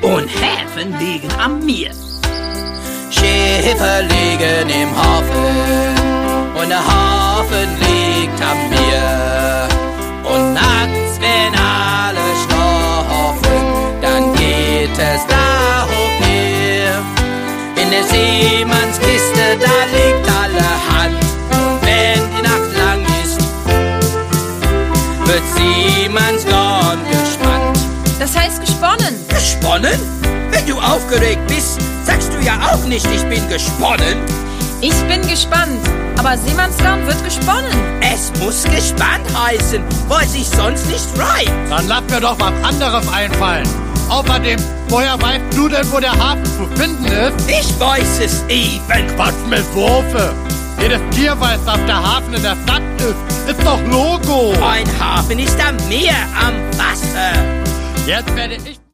und Häfen liegen am Meer. Schiffe liegen im Hafen und der Hafen liegt am Meer. Und nachts, wenn alle schlafen, dann geht es da hoch her. In der Seemannskiste, da liegt allerhand. Und wenn die Nacht lang ist, wird Seemannsgarn gespannt. Das heißt gesponnen. Gesponnen? Wenn du aufgeregt bist, sagst du ja auch nicht, ich bin gesponnen. Ich bin gespannt, aber Seemannsgarn wird gesponnen. Es muss gespannt heißen, weil sich sonst nicht reimt. Dann lass mir doch was anderes einfallen. Außerdem, woher weißt du denn, wo der Hafen zu finden ist? Ich weiß es eben. Quatsch mit Wurfe. Jedes Tier weiß, dass der Hafen in der Stadt ist. Ist doch Logo. Ein Hafen ist am Meer, am Wasser. Jetzt werde ich...